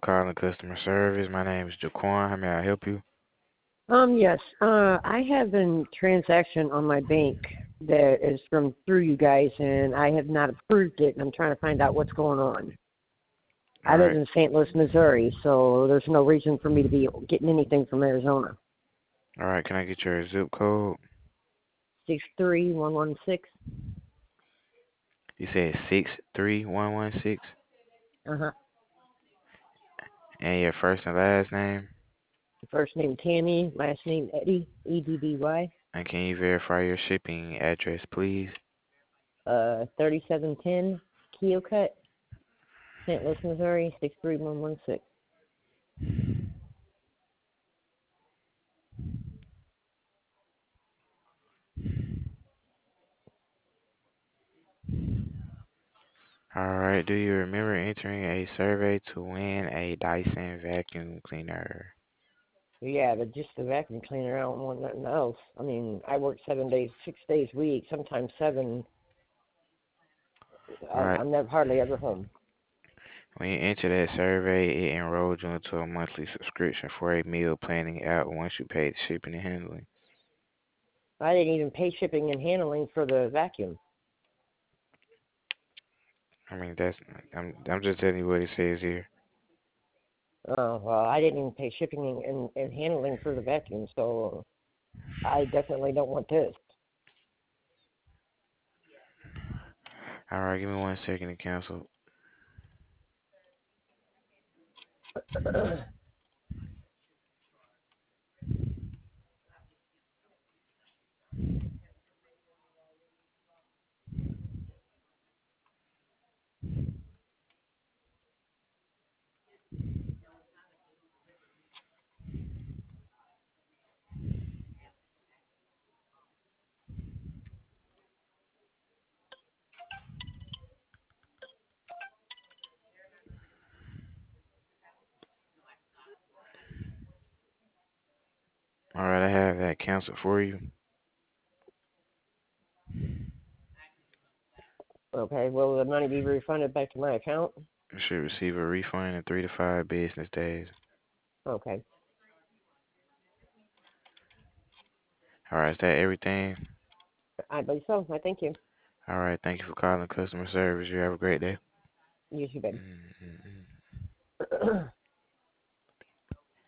calling customer service. My name is Jaquan. How may I help you? Yes. I have a transaction on my bank that is from through you guys, and I have not approved it, and I'm trying to find out what's going on. All I live right. in St. Louis, Missouri, so there's no reason for me to be getting anything from Arizona. All right. Can I get your zip code? 63116. You said 63116, Uh-huh. and your first and last name. First name Tammy, last name Eddy, Eddy. And can you verify your shipping address, please? 3710 Keokuk, St. Louis, Missouri, 63116. All right. Do you remember entering a survey to win a Dyson vacuum cleaner? Yeah, but just the vacuum cleaner, I don't want nothing else. I mean, I work 6 days a week, sometimes seven. All right. I'm never hardly ever home. When you enter that survey, it enrolled you into a monthly subscription for a meal planning app once you pay the shipping and handling. I didn't even pay shipping and handling for the vacuum. I mean, I'm just telling you what it says here. Oh, well, I didn't even pay shipping and handling for the vacuum, so I definitely don't want this. All right, give me 1 second to cancel. All right, I have that canceled for you. Okay, will the money be refunded back to my account? You should receive a refund in 3 to 5 business days. Okay. All right, is that everything? I believe so. I thank you. All right, thank you for calling customer service. You have a great day. You too, babe. Mm-hmm.